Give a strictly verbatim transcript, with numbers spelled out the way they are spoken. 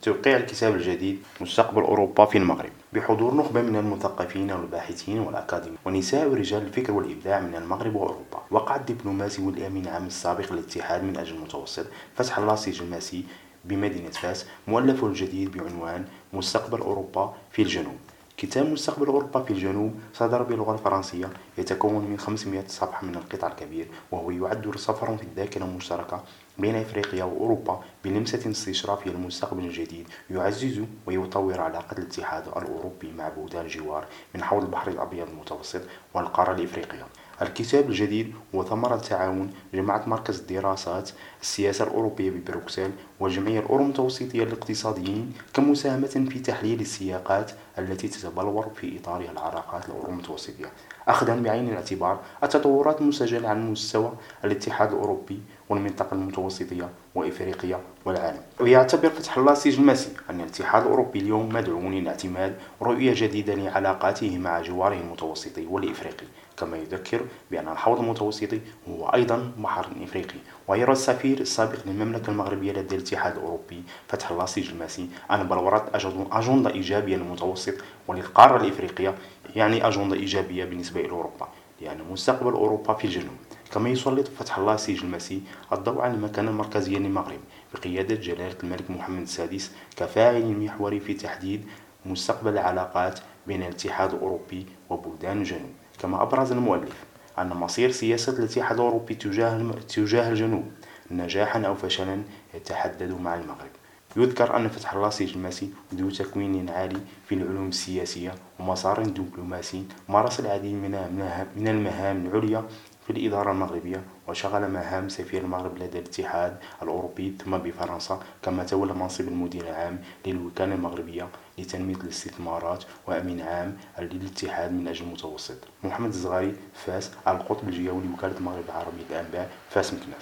توقيع الكتاب الجديد مستقبل أوروبا في المغرب بحضور نخبة من المثقفين والباحثين والأكاديميين ونساء ورجال الفكر والإبداع من المغرب وأوروبا. وقع الدبلوماسي والأمين العام السابق للاتحاد من أجل المتوسط فتح الله سيجماسي بمدينة فاس مؤلفه الجديد بعنوان مستقبل أوروبا في الجنوب. كتاب مستقبل أوروبا في الجنوب صدر باللغة الفرنسية، يتكون من خمسمائة صفحة من القطع الكبير، وهو يعد سفرا في الذاكرة المشتركة بين إفريقيا وأوروبا بلمسة استشرافية للمستقبل الجديد، يعزز ويطور علاقة الاتحاد الأوروبي مع بلدان الجوار من حول البحر الأبيض المتوسط والقارة الإفريقية. الكتاب الجديد هو ثمرة تعاون جمعت مركز الدراسات السياسة الأوروبية ببروكسل والجمعية الأورو متوسطية للاقتصاديين كمساهمة في تحليل السياقات التي تتبلور في إطارها العلاقات الأورو متوسطية، أخذا بعين الاعتبار التطورات المسجلة على مستوى الاتحاد الأوروبي والمنطقة المتوسطية وإفريقيا والعالم. ويعتبر فتح الله سيجماسي أن الاتحاد الأوروبي اليوم مدعو لاعتماد رؤية جديدة لعلاقاته مع جواره المتوسطي والإفريقي، كما يذكر بأن الحوض المتوسطي هو أيضا بحر إفريقي. ويرى السفير السابق للمملكة المغربية لدى الاتحاد الأوروبي فتح الله سيجماسي أن بلورة أجندة إيجابية للمتوسط وللقارة الإفريقية يعني أجندة إيجابية بالنسبة إلى أوروبا، لأن مستقبل أوروبا في الجنوب. كما يسلط فتح الله سيجماسي الضوء على المكانة المركزية للمغرب بقيادة جلالة الملك محمد السادس كفاعل محوري في تحديد مستقبل العلاقات بين الاتحاد الأوروبي وبلدان الجنوب. كما أبرز المؤلف أن مصير سياسة الاتحاد الأوروبي تجاه تجاه الجنوب نجاحا أو فشلا يتحدد مع المغرب. يذكر أن فتح الله سيجماسي ذو تكوين عالي في العلوم السياسية ومسار دبلوماسي، مارس العديد من المهام العليا في الإدارة المغربية، وشغل مهام سفير المغرب لدى الاتحاد الأوروبي ثم بفرنسا، كما تولى منصب المدير العام للوكالة المغربية لتنمية الاستثمارات وأمين عام للاتحاد من أجل المتوسط. محمد الزغاري، فاس، القطب الجوي لوكالة المغرب العربي للأنباء، فاس مكناس.